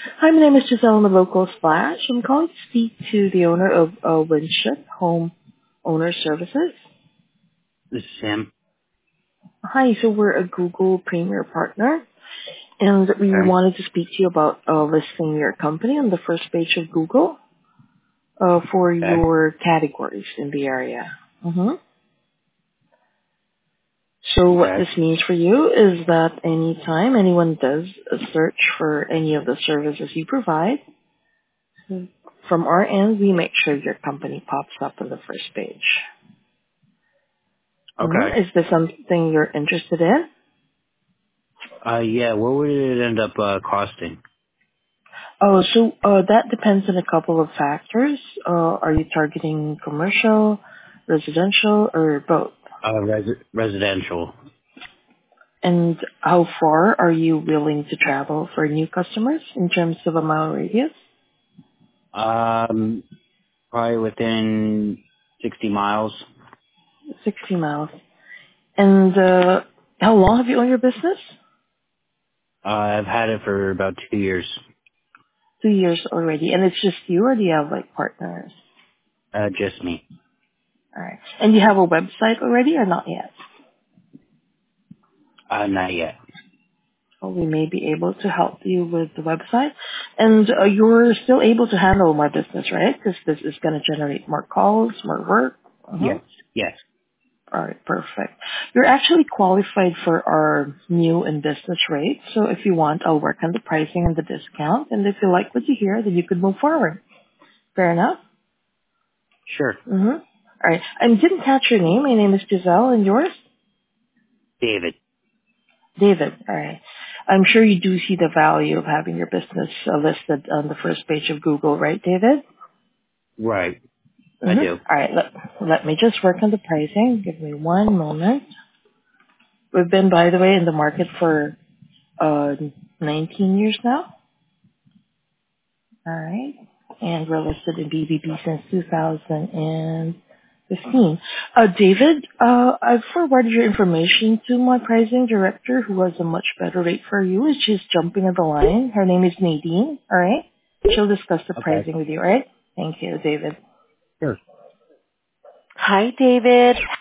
Hi, my name is Giselle. I'm a local Splash. I'm calling to speak to the owner of Winship Home Owner Services. This is Sam. Hi, so we're a Google Premier partner, and we Okay. wanted to speak to you about listing your company on the first page of Google for Okay. your categories in the area. So what Okay. this means for you is that anytime anyone does a search for any of the services you provide, from our end, we make sure your company pops up on the first page. Okay. Is this something you're interested in? Yeah, what would it end up costing? That depends on a couple of factors. Are you targeting commercial, residential, or both? Residential. And how far are you willing to travel for new customers in terms of a mile radius? Um, Probably within 60 miles. 60 miles. And how long have you owned your business? I've had it for about 2 years. 2 years already. And it's just you, or do you have like partners? Just me. All right. And you have a website already, or not yet? Not yet. Well, we may be able to help you with the website. And you're still able to handle my business, right? Because this is going to generate more calls, more work. Yes. Yes. All right, perfect. You're actually qualified for our new and business rate. So if you want, I'll work on the pricing and the discount. And if you like what you hear, then you could move forward. Fair enough? Sure. All right. I didn't catch your name. My name is Giselle, and yours? David. David. All right. I'm sure you do see the value of having your business listed on the first page of Google, right, David? Right. I do. All right. Let me just work on the pricing. Give me one moment. We've been, by the way, in the market for 19 years now. All right. And we're listed in BBB since 2015. David, I've forwarded your information to my pricing director who has a much better rate for you. She's jumping on the line. Her name is Nadine. All right. She'll discuss the Okay. pricing with you. All right. Thank you, David. Sure. Hi, David.